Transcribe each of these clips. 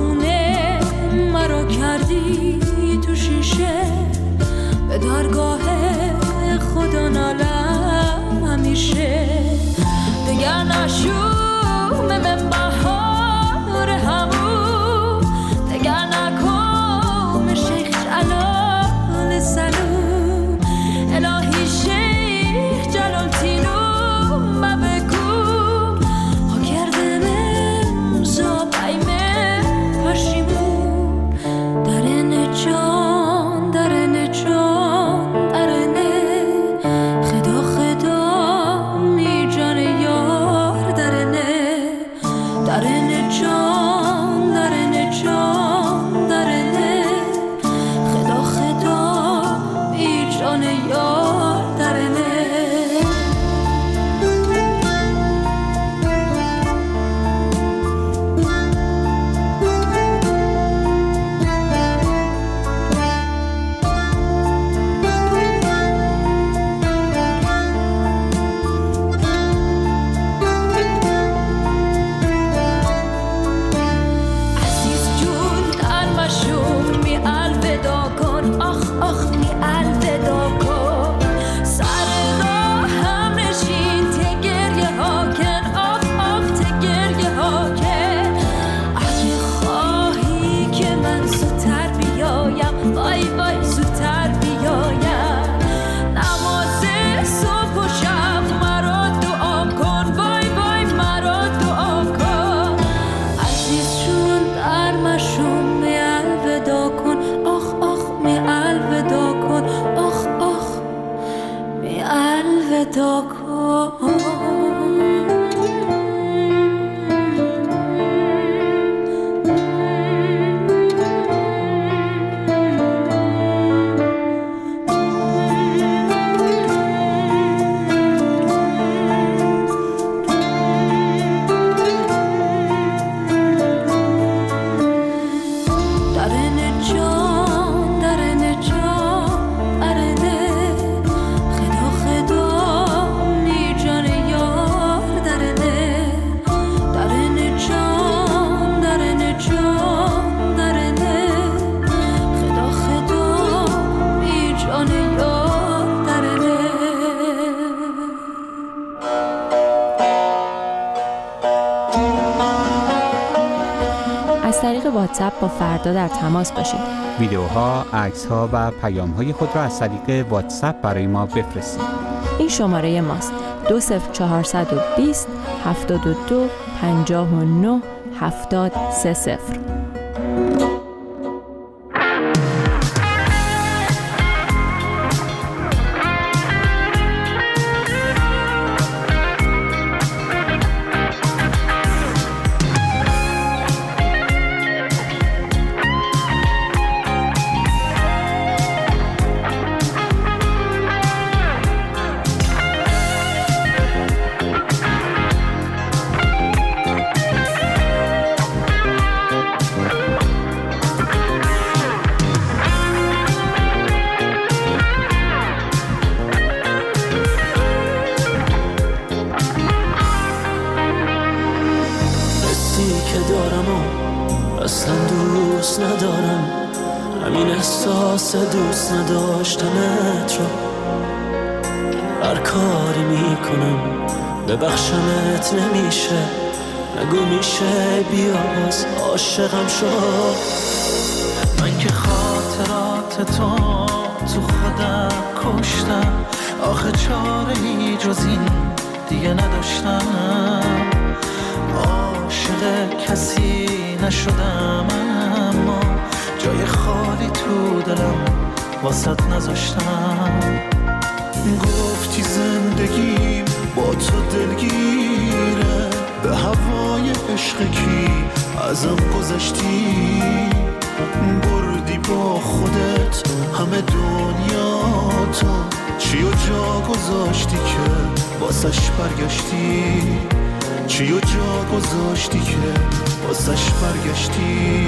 دیوانه مرا کردی تو شیشه به درگاه خدا نالم همیشه دگر نشوم من بهار همون دگر نکن شیخ جلال سلوم الهی شیخ جلال تینو مبکو ها کردم امزا بیمه پشیمون درن جان درن جان درنه خدا خدا می جان یار درنه درن جان درن جان درنه خدا خدا می جان یار درنه عزیز جون در مشوم می الودا کن آخ آخ می الودا کن سر راه هم نشین ته گریه ها کن آخ آخ ته گریه ها کن اگه خواهی که من زودتر بیایم وای وای زودتر بیایم نماز صبح و شب مرا دعا کن وای وای مرا دعا کن عزیز جون در مشوم می الودا کن آخ آخ می الودا کن آخ آخ می الودا کن درن جان درن جان درنه خدا خدا می جان یار درنه درن جان درن جان درنه خدا خدا می جان یار درنه از طریق واتساپ با فردا در تماس باشید. ویدیوها، عکس‌ها و پیام‌های خود را از طریق واتساپ برای ما بفرستید. این شماره ماست 20420 72 59 70 30. اصلا دوست ندارم همین احساس دوست نداشتنت رو هر کاری میکنم ببخشمت نمیشه نگو میشه بیا باز عاشقم شد من که خاطرات تو خودم کشتم آخه چاره‌ای جز این دیگه نداشتم عاشق کسی نشدم اما جای خالی تو دلم واسط نذاشتم گفتی زندگیم با تو دلگیره به هوای عشق کی ازم گذشتی بردی با خودت همه دنیا تو چی و جا گذاشتی که واسش برگشتی چی و جا گذاشتی که واسش برگشتی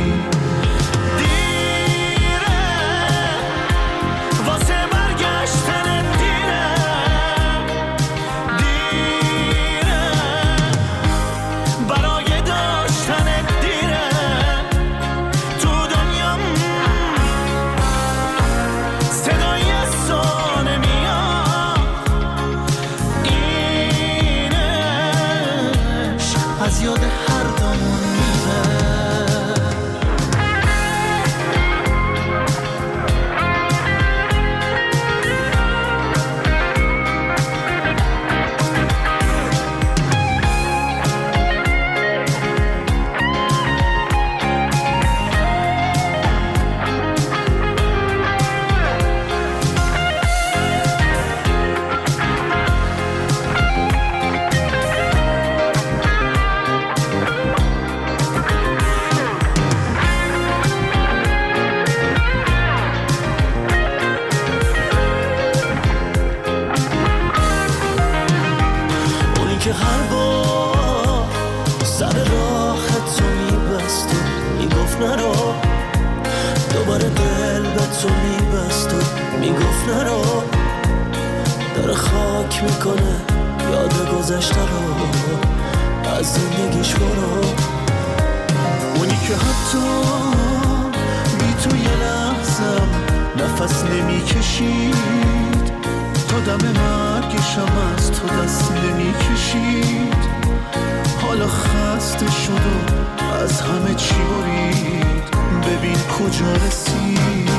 نرو، دوباره دل به تو میبست و میگفت نرو، داره خاک میکنه یاد گذشته رو، از زندگیش برو. اونی که حتی بی تو یه لحظم نفس نمیکشید، تا دم مرگشم از تو دست نمیکشید، حالا خسته شد و از همه چی برید، ببین کجا رسید.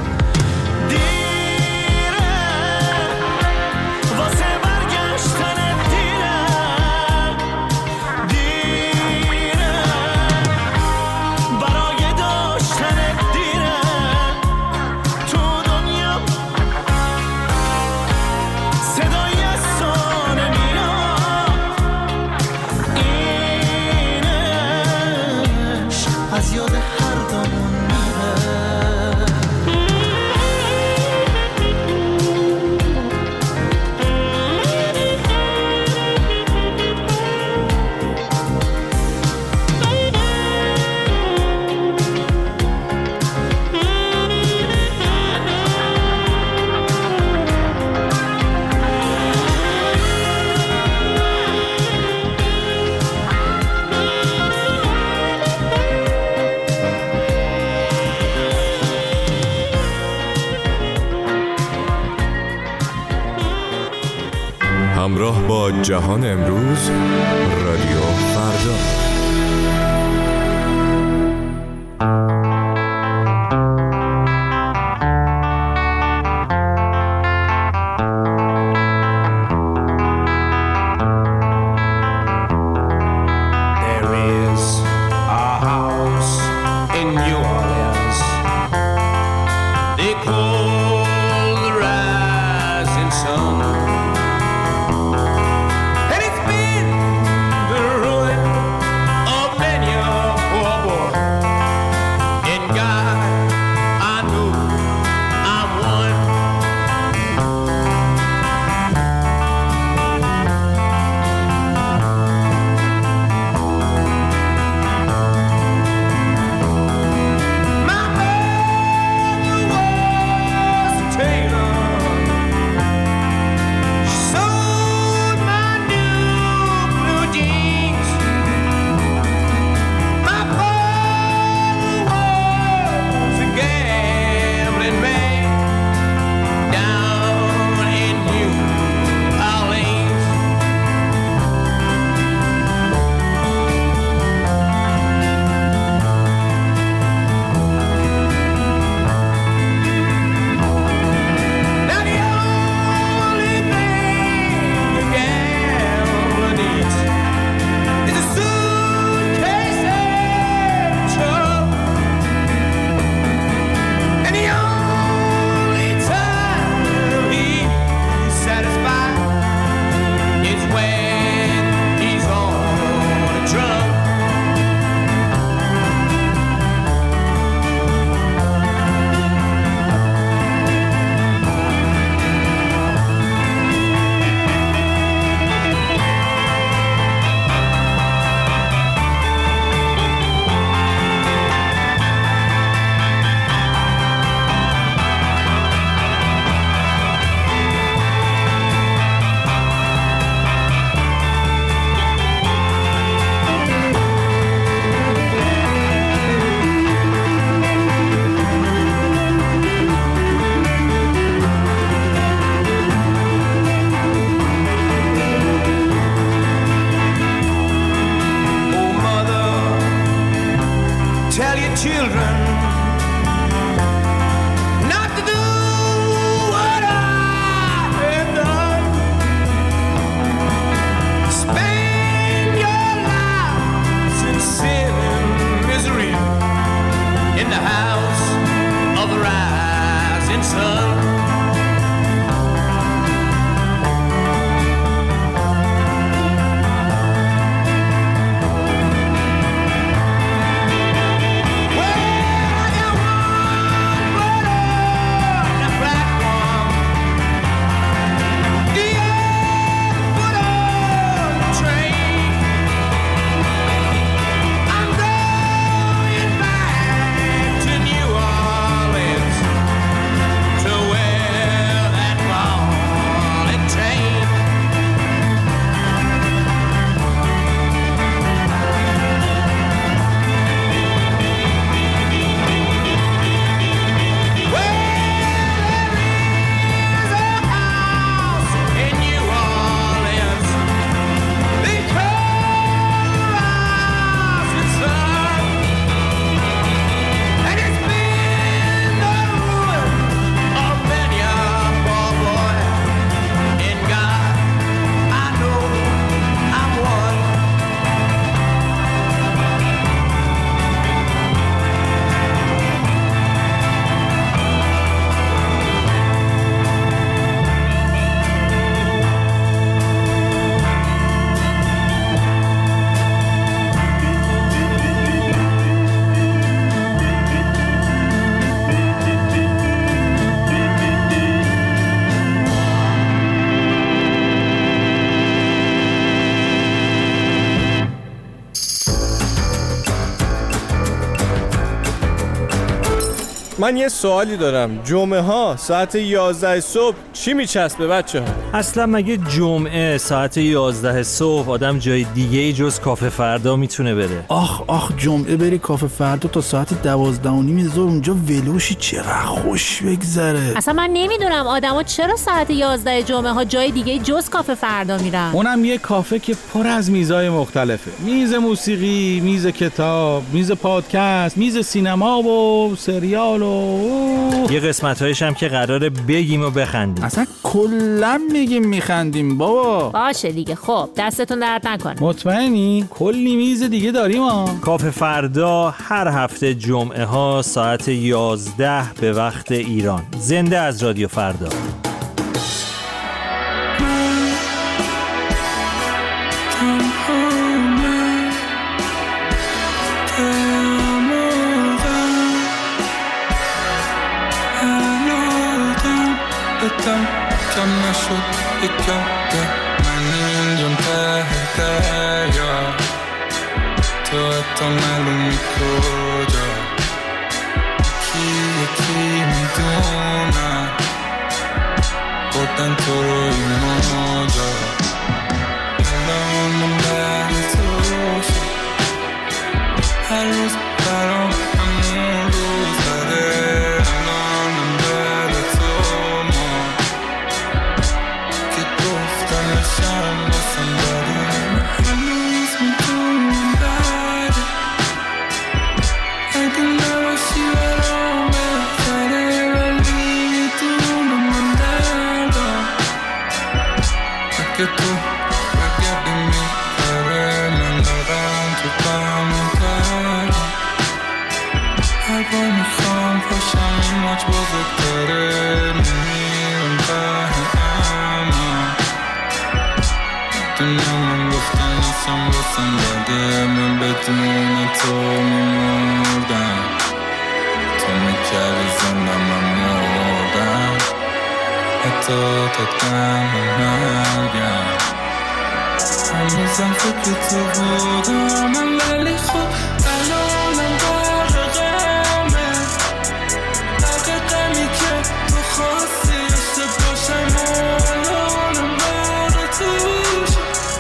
از یاد هر دامون همراه با جهان امروز، رادیو فردا. من یه سوالی دارم. جمعه ها ساعت 11 صبح چی میچسبه بچه ها؟ اصلا مگه جمعه ساعت 11 صبح آدم جای دیگه جز کافه فردا میتونه بره؟ آخ جمعه بری کافه فردا تا ساعت 12:30 ظهر اونجا ولوشی چقدر خوش بگذره. اصلا من نمیدونم آدما چرا ساعت 11 جمعه ها جای دیگه جز کافه فردا میرن. اونم یه کافه که پر از میزای مختلفه. میز موسیقی، میز کتاب، میز پادکست، میز سینما و سریال و یه قسمت‌هایش هم که قراره بگیم و بخندیم. اصلا کلا میگیم میخندیم بابا. باشه دیگه. خب دستتون درد نکنه. مطمئنی؟ کلی میز دیگه داریم ها. کافه فردا هر هفته جمعه ها ساعت 11 به وقت ایران. زنده از رادیو فردا. کم نشد یک یاده من اینجام ته دریا تو حتی معلومی کجا یکی میدونم بردن تو رو این موجا الان من بعد تو شد هر روز برام همون روز داره که تو بگردی میبره من دارم تو بهم کردم هر بار میخوام پاشم این ماچ بزرگتره میمیرم بهم دنیا من گفتن نیستم بسن داده من بدون تو میمردم تو میکردی زندم من مردم حتی تا دم مرگم هنوزم فکر تو بودم من ولی خب الانم غرقمه غمی که تو خواستی داشته باشم الانم برا توش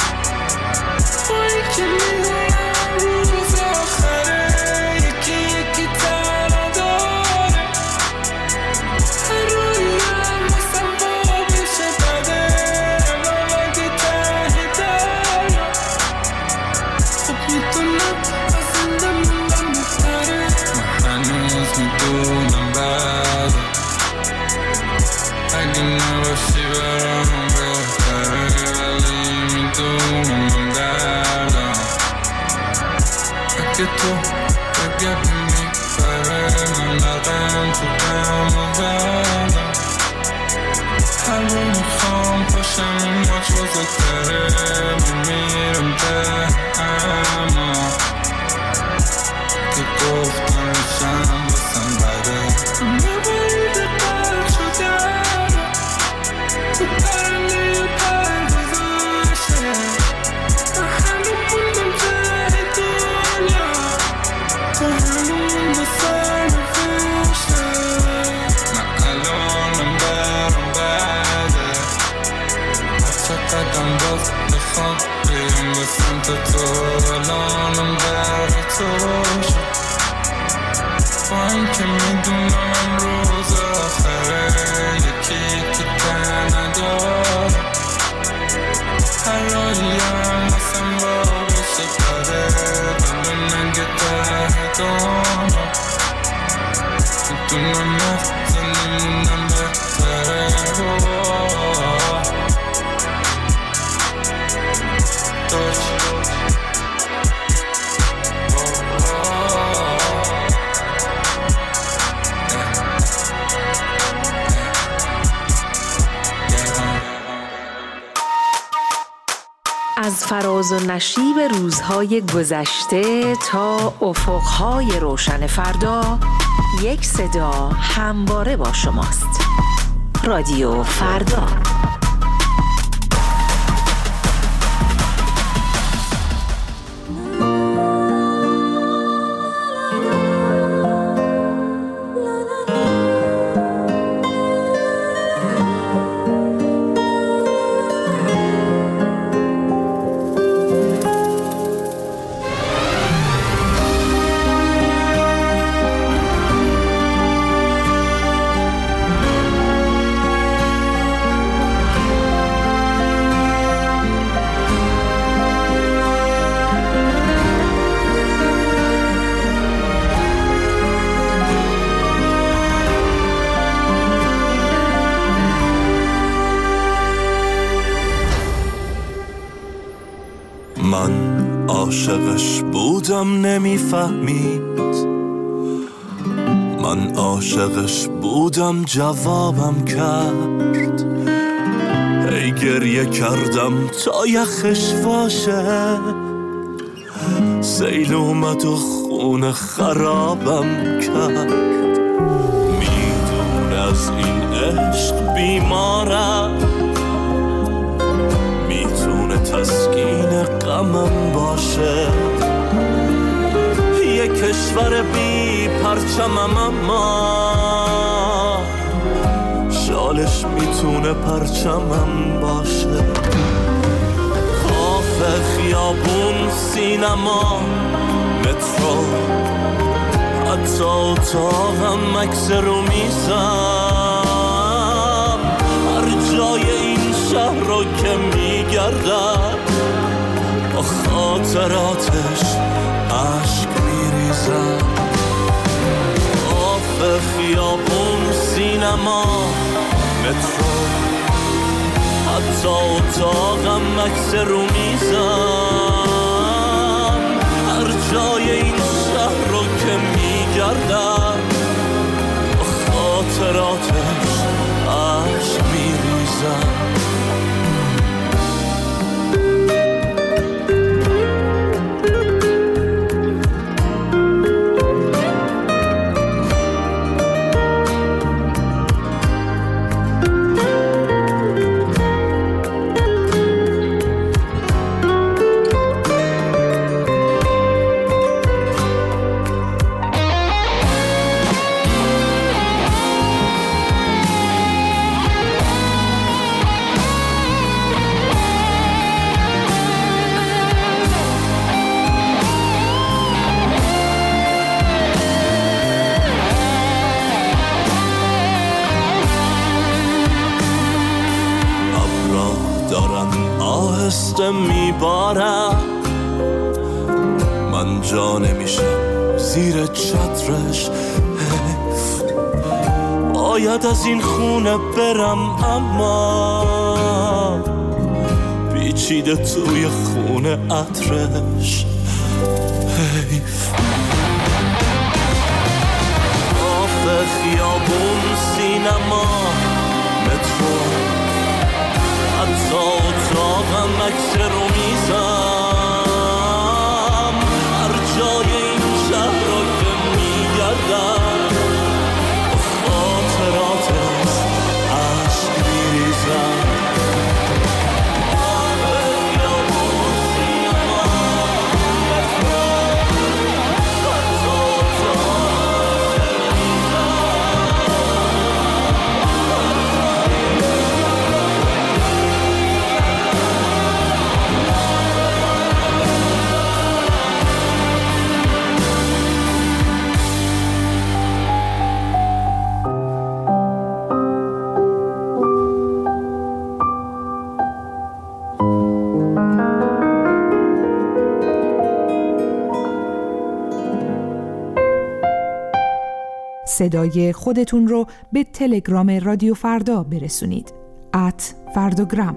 بایی که میدونم روز آخره یکی تنها داره هر رویم مثلا با بشه بده اما اگه ته دریا خب میدونم از زنده موندم بهتره من هنوز میدونم بده اگه نباشی برام بهتره ولی میدونم من دردم اگه تو بگردی میبره من دردم تو دم و دردم هر رو میخوام پاشم این ماچ بزرگتره میمیرم ده اما که گفتم شم بسن بده نبایده قلب شدم تو پرنده پرگذاشته همه موندم ته دنیا تو همون به سر نفشته من الانم برام بده هر چقدرم باز بخوام بریم به سمت تو الانم در تو شد با این که میدونم روز آخره یکی که تنها داره هر راهیم مثلا با بشه پره دلو نگه ته دانا میدونم از زندگیمونم بهتره از فراز و نشیب روزهای گذشته تا افقهای روشن فردا یک صدا همواره با شماست. رادیو فردا. عاشقش بودم نمیفهمید، من عاشقش بودم جوابم کرد، هی گریه کردم تا یخش باشه، سیل اومد و خونه خرابم کرد. میدونه از این عشق بیمارم، میتونه تسکین غمم باشه، یه کشور بی پرچمم اما شالش میتونه پرچمم باشه. کافه، خیابون، سینما، مترو، حتی اتاقم، عکس رو میزم، هر جای این شهر رو که میگردم با خاطراتش عشق میریزم. کافه، خیابون، سینما، مترو، حتی اتاقم، عکس رو میزم، هر جای این شهر رو که میگردم با خاطراتش عشق میریزم. میبارم، من جا نمیشم زیر چترش، حیف باید از این خونه برم اما پیچیده توی خونه عطرش، حیف. کافه، خیابون، سینما، مترو، حتی اتاقم، عکس رو میزم، هر جای این شهر رو که میگردم با خاطراتش عشق میریزم. صدای خودتون رو به تلگرام رادیو فردا برسونید. @فرداگرام.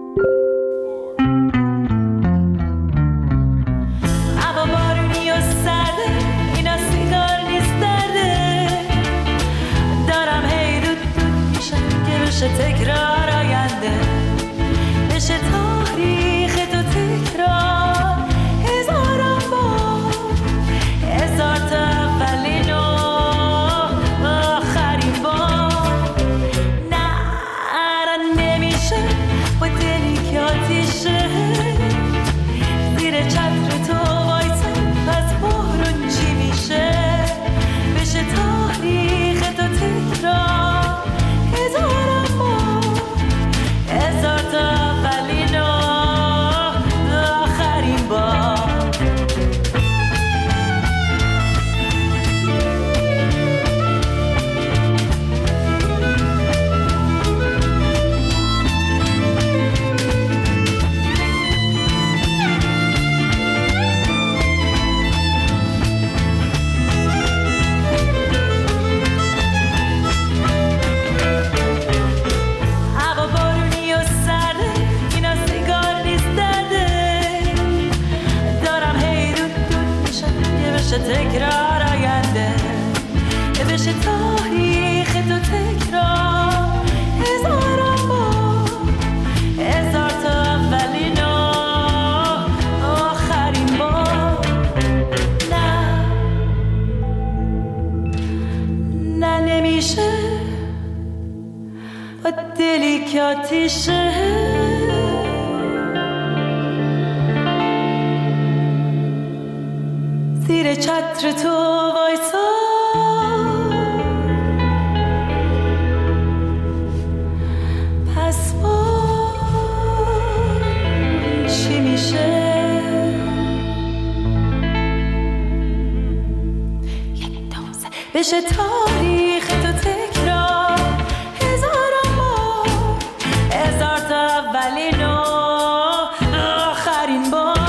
هوا بارونی و سرده، اینا سیگار نیست درده، دارم هی دود میشم که بشه تکرار آینده، بشه تاریخ تو تکرار، هزارم بار، هزار تا اولین و آخرین بار. نه نمیشه با بشه تاریخ تو تکرار هزاران بار، هزار تا اولین آخرین بار. نه نمیشه با دلی که آتیشه زیر چتر تو وایسا، پس چی میشه؟ بشه تاریخ تو تکرار هزاران بار، هزار تا اولین آخرین بار.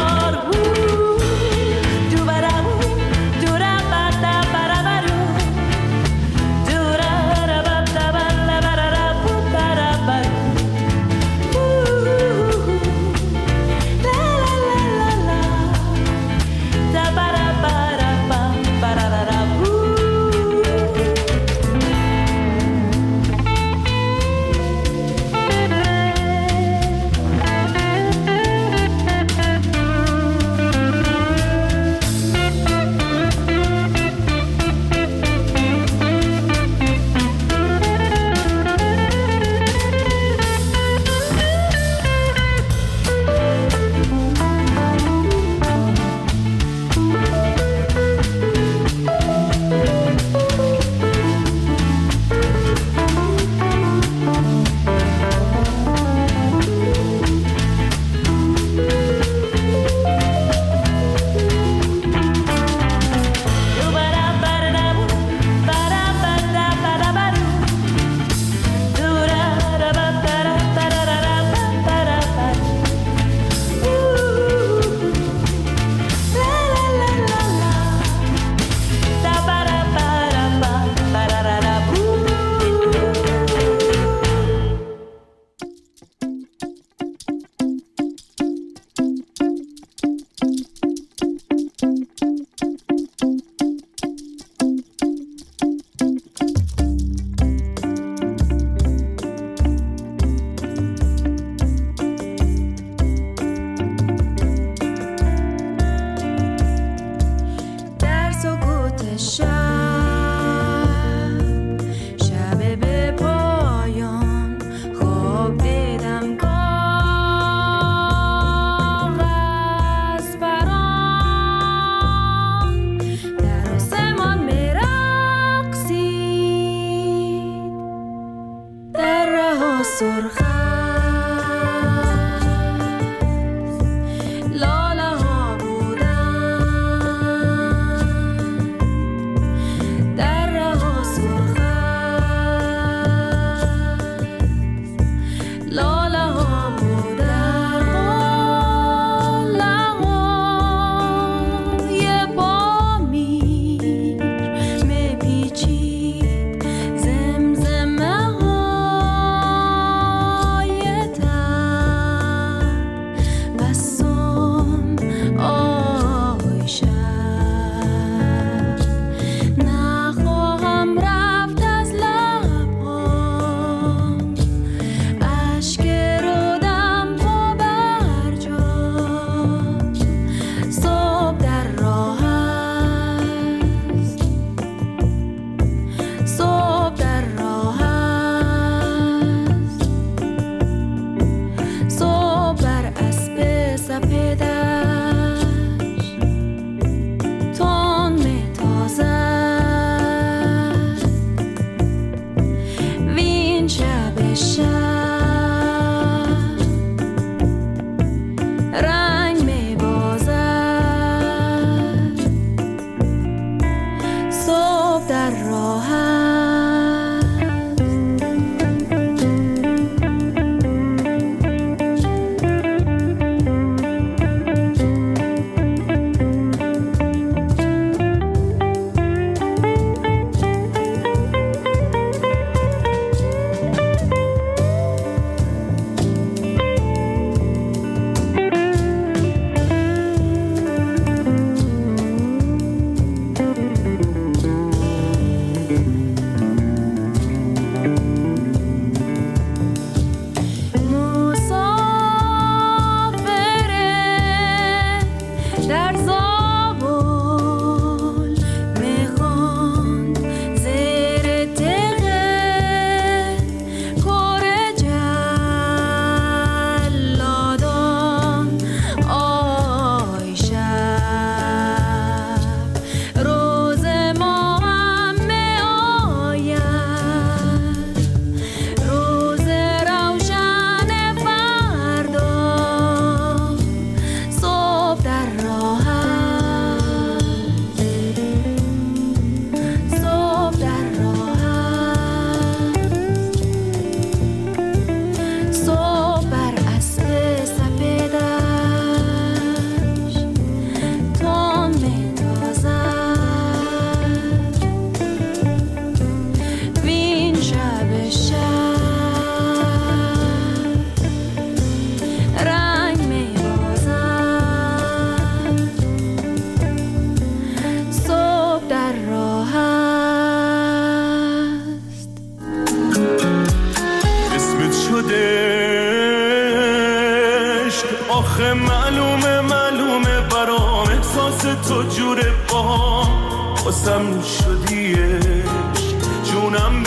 تو جوره با قسم شدیش جونم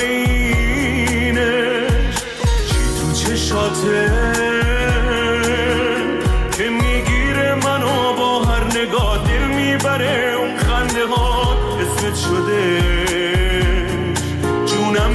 بینش چی تو چشاته که میگیره منو با هر نگاه دل میبره اون خنده ها اسمت شده جونم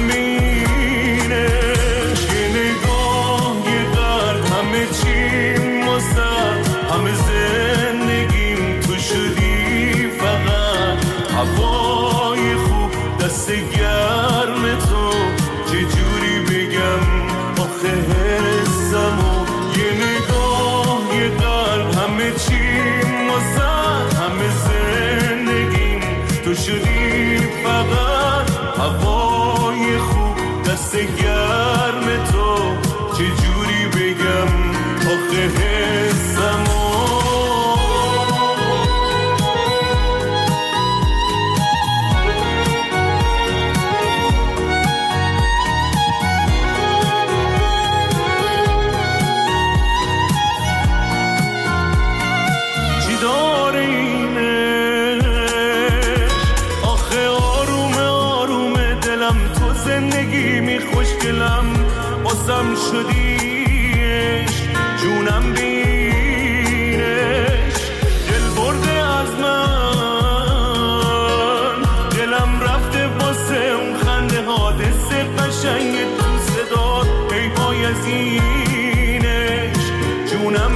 بینش یه نگاه یه قلب همه چی مستد همه زندگیم تو شدی فقط هوای خوب دست گرم تو چه جوری بگم آخه حسمو یه نگاه یه قلب همه چی مستد همه زندگیم تو شدی فقط هوای خوب دست گرم تو چه جوری بگم آخه حسمو چی داره اینش آخه آرومه آرومه دلم تو زندگی می خوشگلم بازم شدیش جونم بینش دل برده از من دلم رفته واسه اون خنده ها دست قشنگ تو صدا پیهای از اینش جونم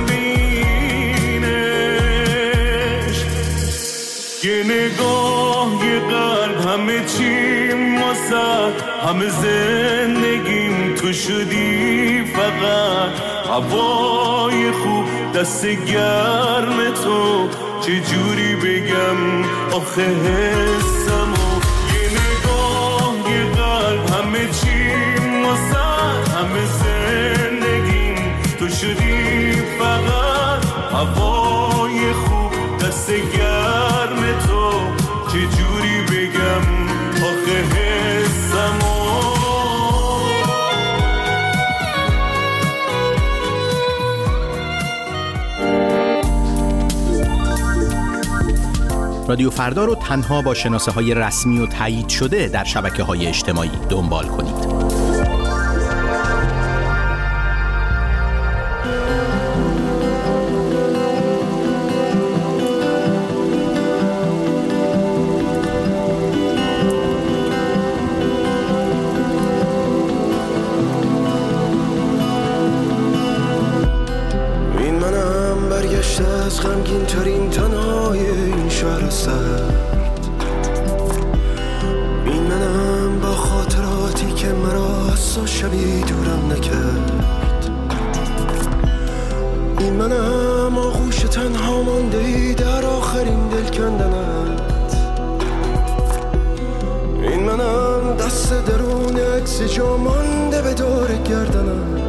بینش یه نگاه یه قلب همه چی ماسد همه زندگیم تو شدی فقط هوای خوب دست گرم تو چه جوری بگم آخه حسمو یه نگاه یه قلب همه چی ماسد همه زندگیم تو شدی فقط هوای خوب دست گرم تو چه جوری بگم آخه حسمو رادیو فردا رو تنها با شناسه های رسمی و تایید شده در شبکه های اجتماعی دنبال کنید. این منم برگشته از غمگین ترین تنهای این شهر سرد این منم با خاطراتی که مرا از تو شبی دورم نکرد این منم آغوش تنها مانده ای در آخرین دل کندنت این منم دست درون عکس جا مانده به دور گردنت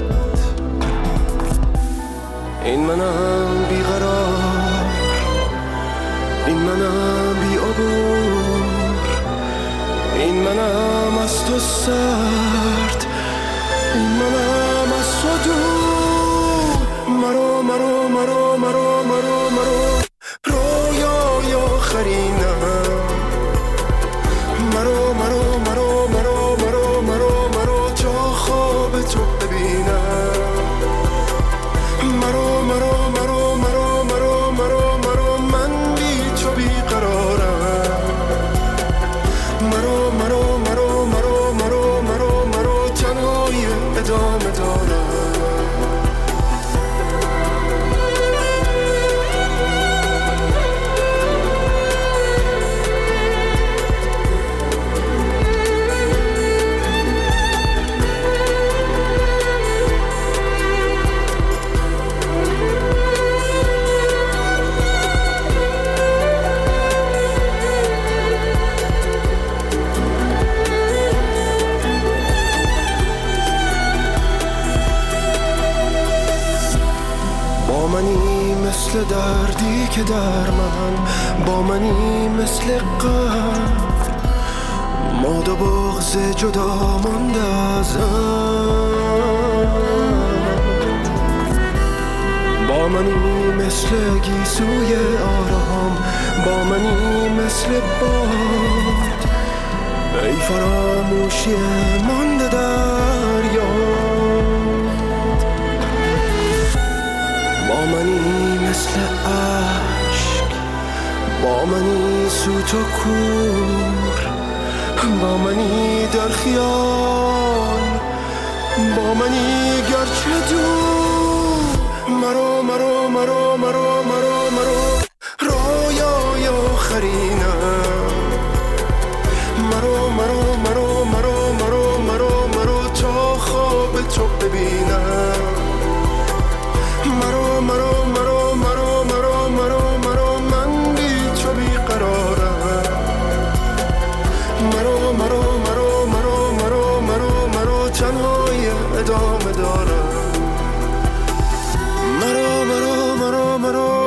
این منم بیقرار این منم بی عبور این منم از تو سرد این منم از تو دور مرو مرو مرو مرو مرو مرو رویای آخرینم مرو مرو مرو مرو مرو مرو مرو تا خواب تو ببینم مرو مرو مرو مرو مرو مرو مرو من بی تو بیقرارم مرو مرو مرو مرو مرو مرو مرو تنهای ادامه دارم مثل دردی که در من با منی مثل غم ماد و بغض جدا مانده ازم با با منی مثل گیسوی آرام، با منی مثل باد، ای فراموشی مانده در یاد. با منی مثل عشق، با منی سوت و کور، با منی در خیال، با منی گرچه دور. مرو مرو مرو مرو مرو مرو رویای آخرینم، مرو مرو مرو مرو مرو مرو مرو تا خواب تو ببینم. مرو مرو مرو مرو مرو مرو مرو من بی تو بیقرارم. مرو مرو مرو مرو مرو مرو مرو تنهای ادامه دارم. مرو مرو مرو مرو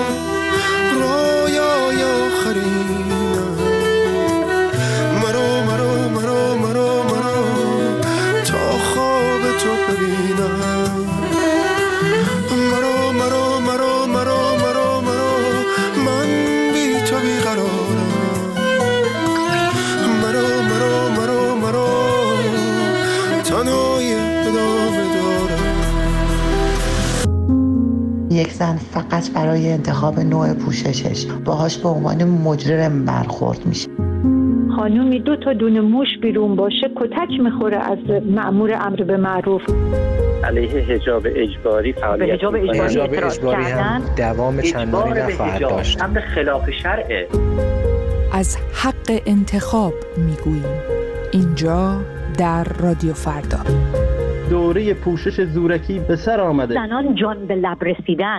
رویای آخرینم، مرو مرو مرو مرو مرو تا خواب تو ببینم. مرو مرو مرو مرو مرو مرو من بی تو بیقرارم. مرو مرو مرو مرو تنهای ادامه دارم. یک زن فقط برای انتخاب نوع پوششش باهاش به عنوان مجرم برخورد میشه. خانومی 2 تا دونه موش بیرون باشه کتک میخوره از مأمور امر به معروف. علیه حجاب اجباری فعالیت حجاب اجباری هم دوام چندانی نخواهد داشت. امر خلاف شرعه. از حق انتخاب میگوییم اینجا در رادیو فردا. دوره پوشش زورکی به سر آمده. زنان جان به لب رسیدن.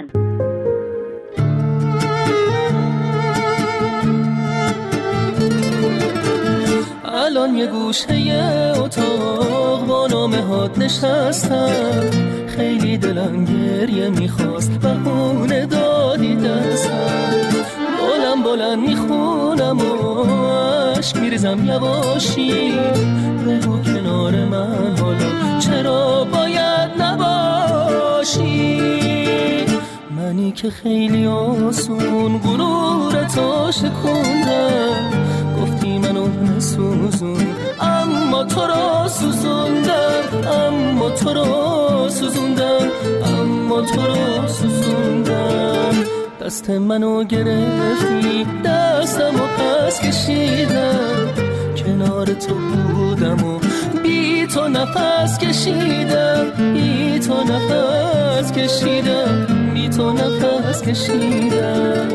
الان یه گوشه اتاق با نامه‌هات نشستم، خیلی دلم گریه میخواست بهونه دادی دستم. بلند میخونم و عشق میریزم یواشی، بگو کنار من حالا چرا باید نباشی. منی که خیلی آسون غرور تو شکوندم، گفتی منو نسوزون اما تو را سوزوندم، اما تو را سوزوندم، اما تو را سوزوندم. دست منو گرفتی دستمو پس کشیدم، کنار تو بودم و بی تو نفس کشیدم، بی تو نفس کشیدم، بی تو نفس کشیدم.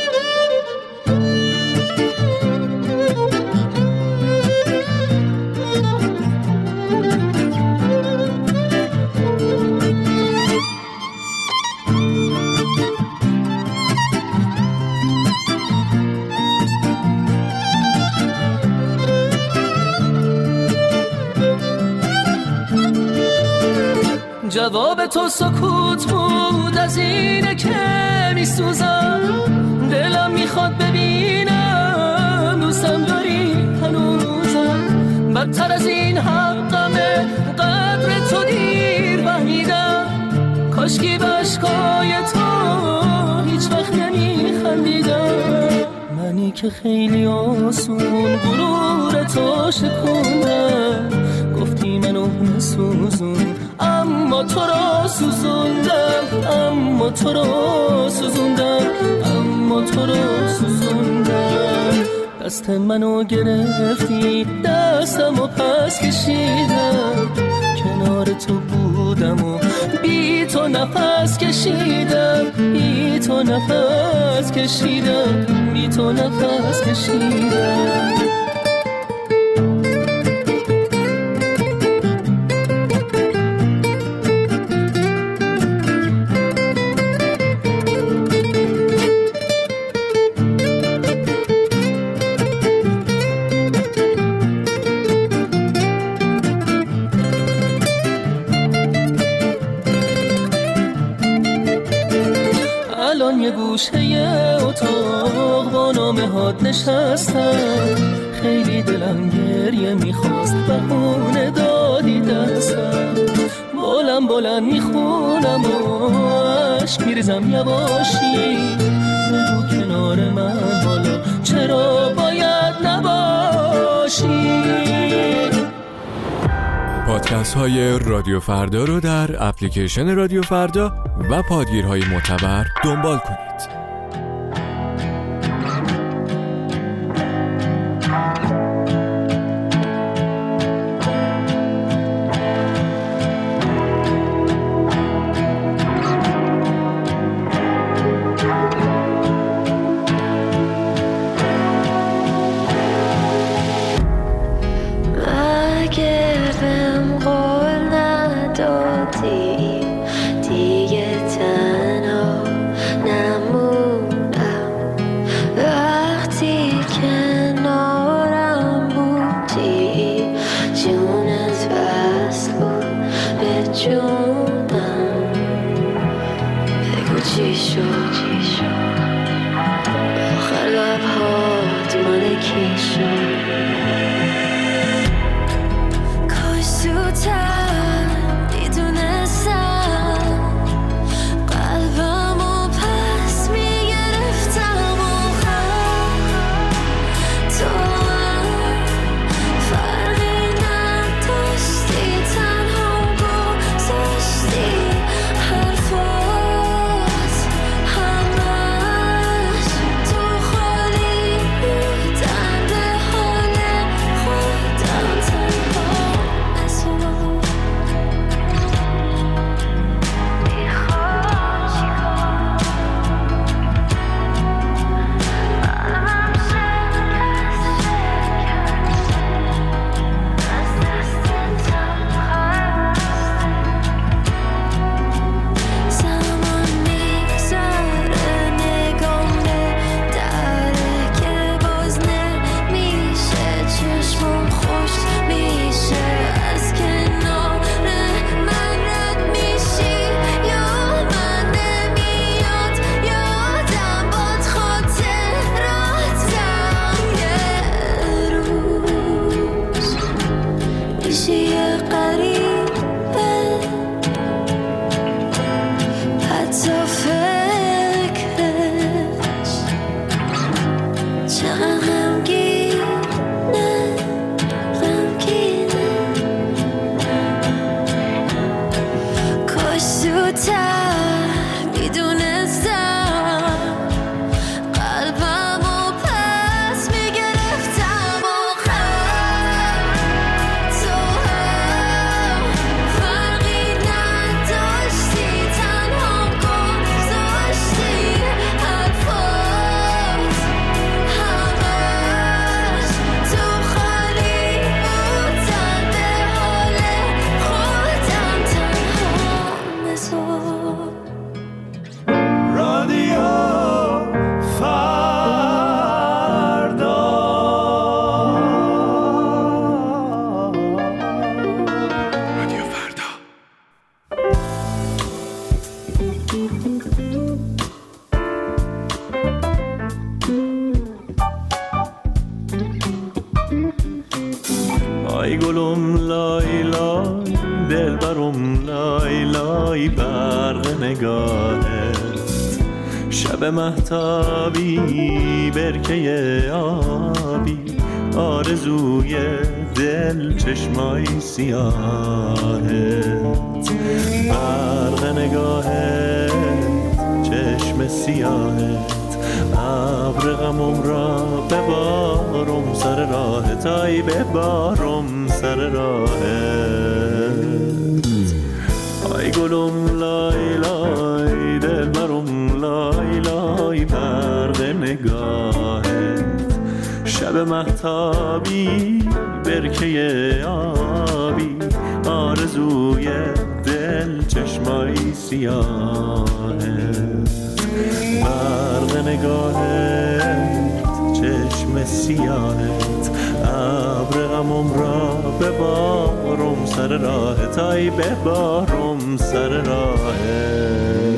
جواب تو سکوت بود، از اینه که میسوزم، دلم میخواد ببینم دوستم داری هنوزم. بدتر از این حقمه قدر تو دیر فهمیدم، کاشکی بشکای تو هیچ وقت نمیخندیدم. منی که خیلی آسون غرور تو شکوندم، گفتی منو نسوزون اما تو را سوزوندم، اما تو را سوزوندم، اما تو را سوزوندم. دست منو گرفتی دستمو پس کشیدم، کنار تو بودم و بی تو نفس کشیدم، بی تو نفس کشیدم، بی تو نفس کشیدم. الان یه گوشه اتاق با نامه‌هات نشستم، خیلی دلم گریه میخواست بهونه دادی دستم. بلند میخونم و اشک میریزم یواشی. بگو کنار من حالا چرا باید نباشی. پادکست های رادیو فردا رو در اپلیکیشن رادیو فردا و پادگیرهای معتبر دنبال کنید. لای گلم لای لای دلبرم لای لای برق نگاهت شب مهتابی برکه آبی آرزوی دل چشمای سیاهت برق نگاهت چشم سیاهت ابر غمم را ببارم سر راهت ای ببارم سر راهت ای گلم لای لای دلبرم لای لای برق نگاهت شب مهتابی برکه آبی آرزوی دل چشمای سیاهت برق نگاهت چشم سیاهت ابر غمم را ببارم سر راهت ای ببارم سر راهت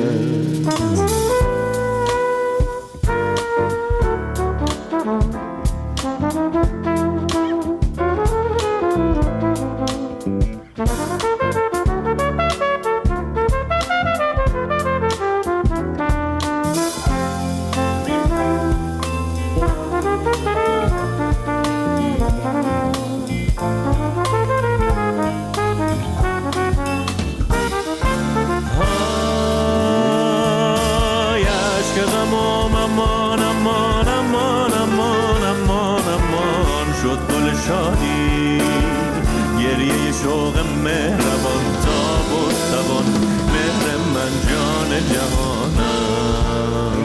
شادی، گریه شوق مهربان تاب و توان، مهر من جان جهانم.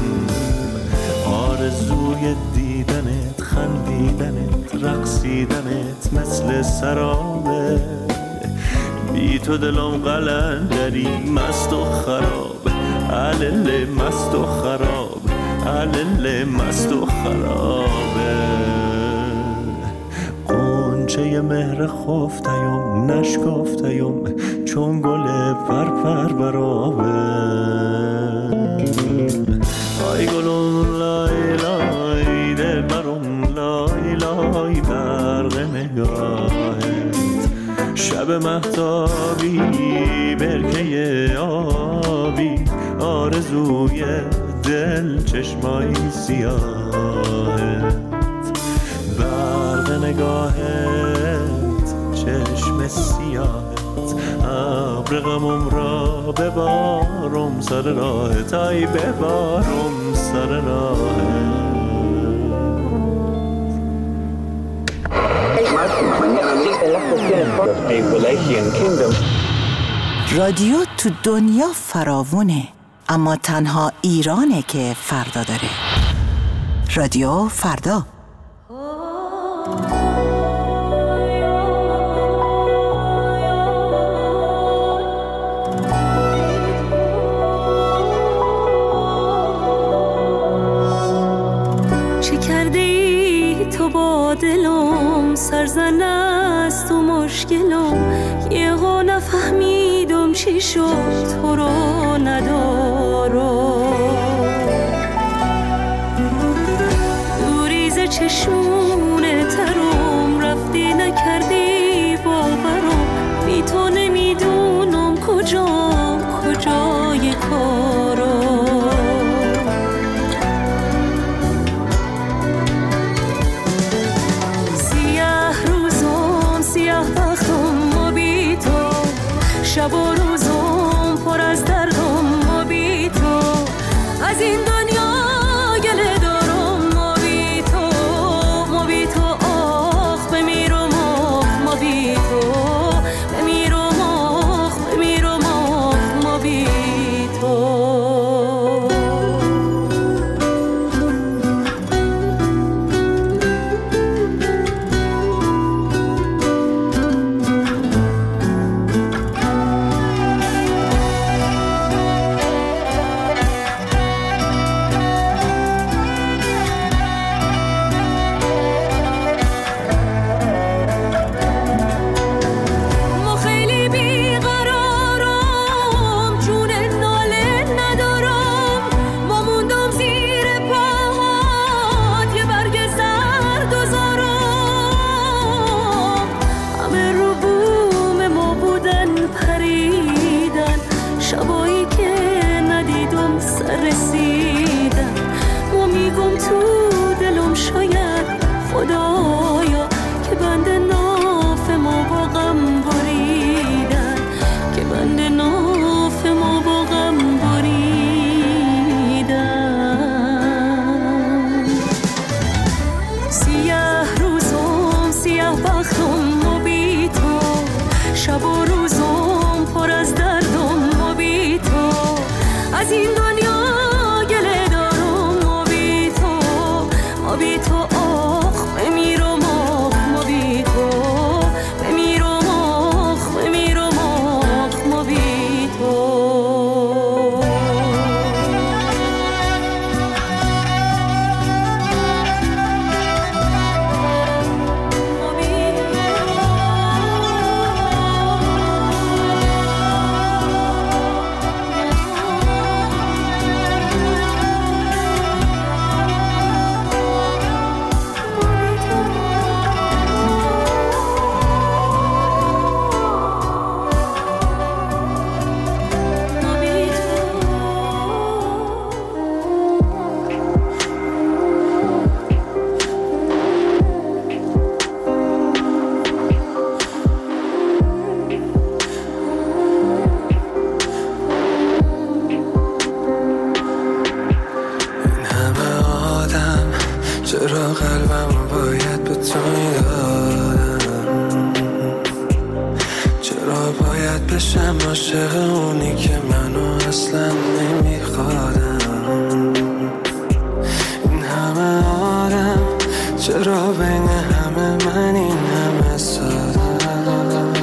آرزوی دیدنت، خندیدنت، رقصیدنت مثل سرابه، بی تو دلم قلندری مست و خراب، علل مست و خراب، علل مست و خرابه. قنچه مهر خفتیم نشکفتیم چون گل پرپر برابه. آی گلون لای لای دل برون لای لای برق نگاهت، شب مهتابی برکه آبی، آرزوی دل چشمای سیاهت، برق نگاهت چشم سیاهت، ابر غمم را ببارم سر راهت، ای ببارم سر راهت. رادیو تو دنیا فراوونه، اما تنها ایرانه که فردا داره. رادیو فردا. چه کرده ای تو با دلم، سرزن است تو مشکلم، یهو نفهمیدم چی شد تو رو ندارم. دوریز چشمونه ترم، رفتی نکردی باورم، بی تو نمیدونم کجای کارم. شب و روزم پر از دردم و بی تو، از این دنیا گله دارم و بی تو آخ بمیرم آخ بی تو، بمیرم آخ بی تو. چرا باید بشم عاشق اونی که منو اصلا نمیخوادم؟ این همه آدم چرا بین همه من این همه سادم؟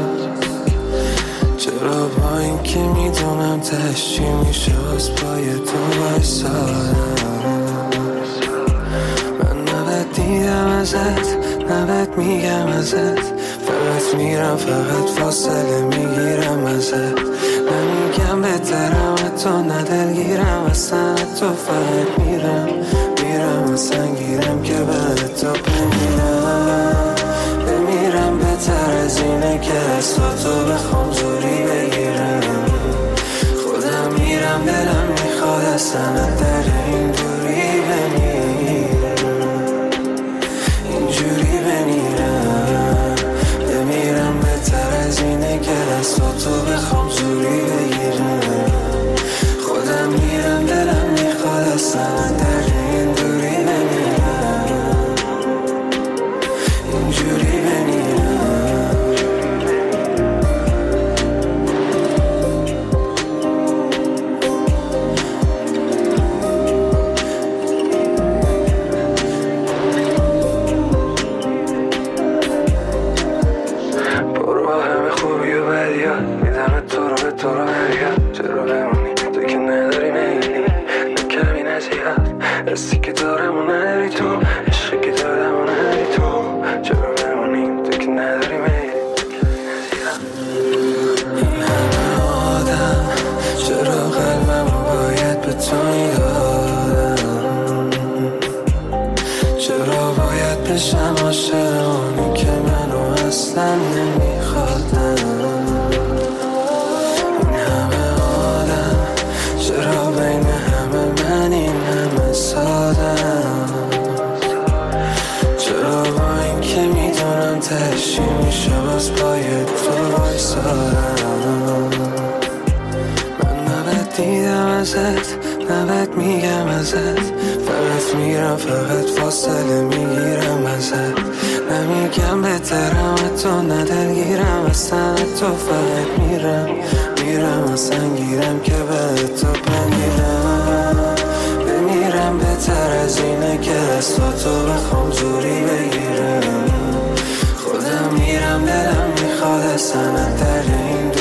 چرا با این که میدونم تهش چی میشه از پای تو وایسادم؟ من نباید دیدم ازت، نباید میگم ازت، فقط میرم فقط فاصله میگیرم ازت. نمیگم بهترم حتی ندلگیرم اصلا، تو فقط میرم اصلا گیرم که بعد تو بمیرم بهتر از اینه که اصلا تو بخوام زوری بگیرم. خودم میرم دلم میخواد اصلا در این دوری بمیرم، اینجوری بمیرم. بمیرم بهتر از اینه که اصلا تو بخوام زوری بگیرم. خودم میرم دلم میخواد اصلا در این دوری بمیرم، اینجوری بمیرم. برو با همه خوبی و بدیات میدم تو رو هریات. چرا بمونی تو که نداری میلی نه کمی نه زیاد، رستی که دارم و نداری تو، عشقی که دارم و نداری تو. چرا بمونی تو که نداری میلی این همه آدم چرا قلبمو باید به تو میدادم؟ چرا باید بشم عاشق اونی که منو اصلا نمیخوادم؟ این همه آدم چرا بین همه من این همه سادم؟ چرا با این که میدونم تهشی میشه باز پای تو وایسادم؟ من نباید دیدم ازت، نباید میگم ازت، فقط میرم فقط فاصله میگیرم ازت. نمیگم بهترم حتی ندلگیرم اصلا، تو فقط میرم اصلا گیرم که بعد تو بمیرم بهتر از اینه که اصلا تو بخوام زوری بگیرم. خودم میرم دلم میخواد اصلا در این